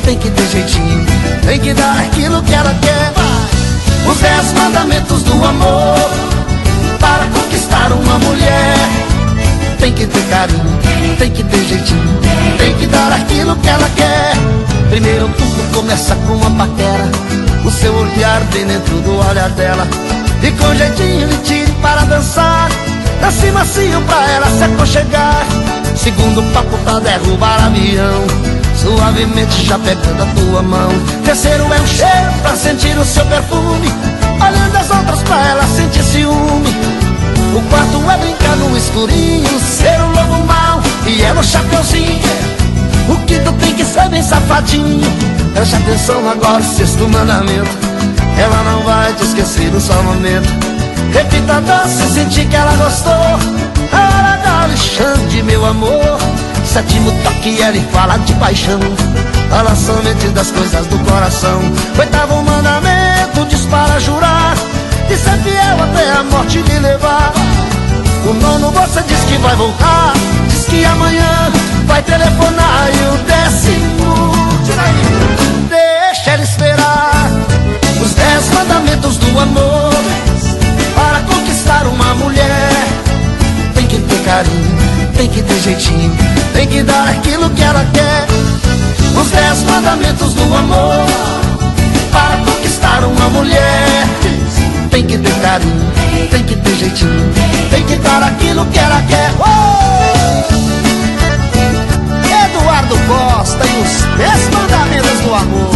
tem que ter jeitinho, tem que dar aquilo que ela quer. Os 10 mandamentos do amor para conquistar uma mulher. Tem que ter carinho, tem que ter jeitinho, tem que dar aquilo que ela quer. Primeiro tudo começa com uma paquera, o seu olhar bem dentro do olhar dela. E com jeitinho lhe tire para dançar, dance macio pra ela se aconchegar. Segundo papo pra derrubar avião, suavemente já pegando a tua mão. Terceiro é um cheiro pra sentir o seu perfume, olhando as outras pra ela sentir ciúme. O quarto é brincar no escurinho, ser um lobo mau e ela o chapeuzinho. O quinto tem que ser bem safadinho. Preste atenção agora, o sexto mandamento, ela não vai te esquecer no só momento. Repita a dança, sentir que ela gostou, a hora da Alexandre, meu amor. Sétimo toque, ela fala de paixão, fala somente das coisas do coração. Oitavo mandamento, diz para jurar de ser fiel até a morte lhe levar. O nono você diz que vai voltar, diz que amanhã vai telefonar. E o 10º, deixa ela esperar. Os 10 mandamentos do amor para conquistar uma mulher. Tem que ter carinho, tem que ter jeitinho, tem que dar aquilo que ela quer. Os 10 mandamentos do amor para conquistar uma mulher. Tem que ter carinho, tem que ter jeitinho, tem que dar aquilo que ela quer. Eduardo Costa e os 10 mandamentos do amor.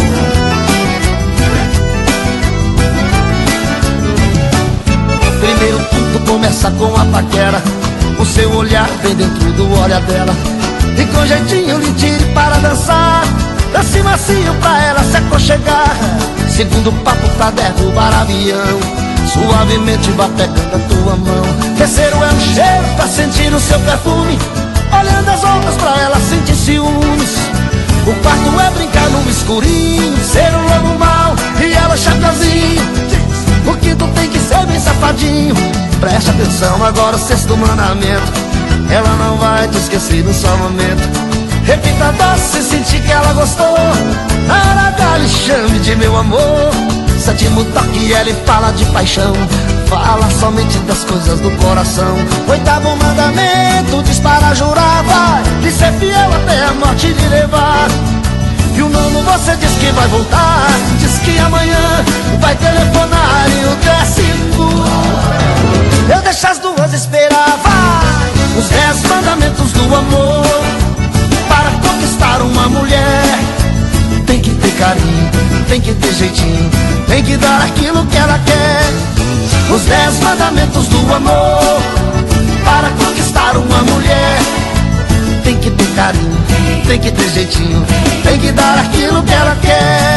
Primeiro tudo começa com a paquera, o seu olhar vem dentro do olhar dela. E com jeitinho lhe tire para dançar, dance macio pra ela se aconchegar. Segundo papo pra derrubar avião, suavemente vá pegando a tua mão. Terceiro é um cheiro pra sentir o seu perfume, olhando as outras pra ela sentir ciúmes. O quarto é brincar no escurinho, ser um lobo mau e ela chapeuzinho. O quinto tem que ser bem safadinho. Preste atenção agora, o sexto mandamento, ela não vai te esquecer no só momento. Repita a doce, sentir que ela gostou, na hora da Alexandre, de meu amor. Sétimo toque, ela fala de paixão, fala somente das coisas do coração. Oitavo mandamento, diz para jurar, vai de ser fiel até a morte lhe levar. E o nono você diz que vai voltar, diz que amanhã vai telefonar. E o 10º, eu deixo as duas esperar, vai. Os 10 mandamentos do amor para conquistar uma mulher. Tem que ter carinho, tem que ter jeitinho, tem que dar aquilo que ela quer. Os 10 mandamentos do amor para conquistar uma mulher. Tem que ter carinho, tem que ter jeitinho, tem que dar aquilo que ela quer.